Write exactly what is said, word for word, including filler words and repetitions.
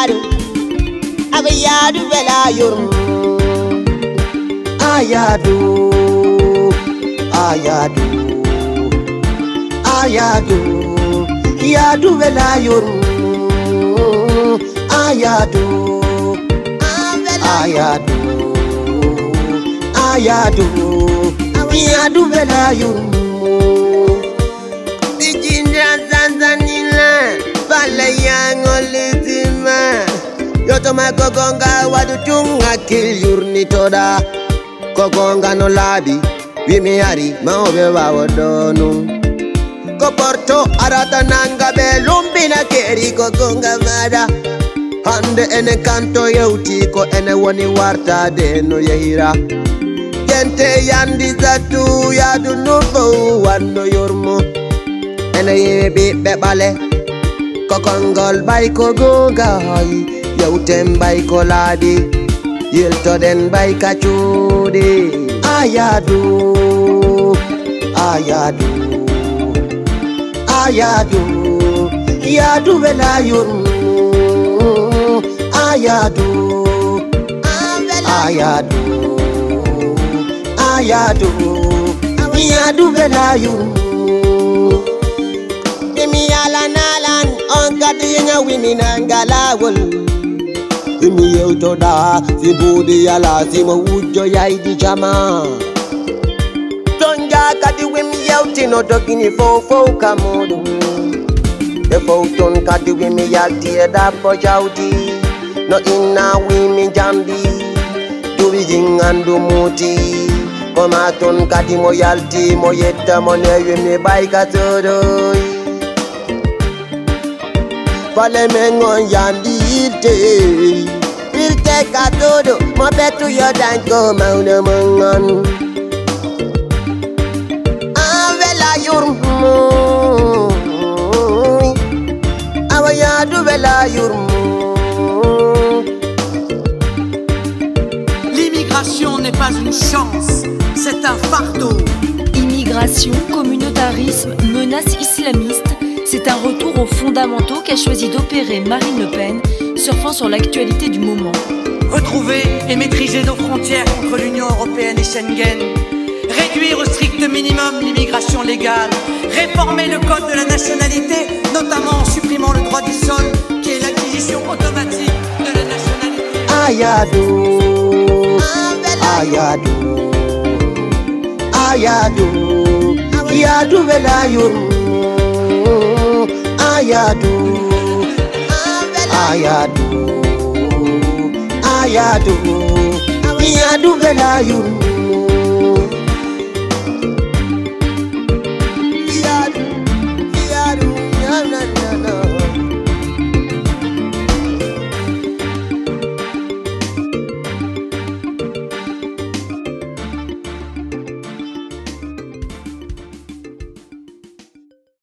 ayadu, abayadu velayum. Ayadu, ayadu, ayadu, yadu velayum. Ayadu, ayadu, ayadu, yadu velayum. Dijinja Tanzania, Balaya Olitima. Yotoma kogonga wadutunga kilyurni toda. Kogonga no labi, wimi ari maobe wawodono. Koporto arata nanga belumbi na keri kogonga mada. Hande ene kanto yeutiko ene woni warta deno yehira. Gente yandi zatu yadu nufo wano yormo. Ene yebi bebale kokongol bay kogonga hai. Yautem bay koladi yelto den bay kachudi. Ayadu, ayadu, ayadu, yadu velayum. Ayadu, ayadu, ayadu, yadu velayum. Imi alan alan onkati yenga wini nangalawul. Imi yeutoda si budi yala si mawujo yaidi jama. Tonja kati wimi yeuti no dogini fofo kamodu. The photon kati wimi yalti eda po jaudi. No inna wimi jambi. Tuwi jingandu muti. Komaton kati mo yalti mo yetta mo ne wimi baika todoi. Pale mengon yandi ite. Irte katodo mo betu yodan ko mauna mangan. Avela yurmu. Awayadu vela yurmu. L'immigration n'est pas une chance, c'est un fardeau. Immigration, communautarisme, menace islamiste, c'est un retour aux fondamentaux qu'a choisi d'opérer Marine Le Pen, surfant sur l'actualité du moment. Retrouver et maîtriser nos frontières contre l'Union européenne et Schengen. Réduire au strict minimum l'immigration légale. Réformer le code de la nationalité, notamment en supprimant le droit du sol, qui est l'acquisition automatique de la nationalité. Ayadu, ayadu, ayadu, yadu velayum. Ayadu, ayadu, ayadu, yadu velayum.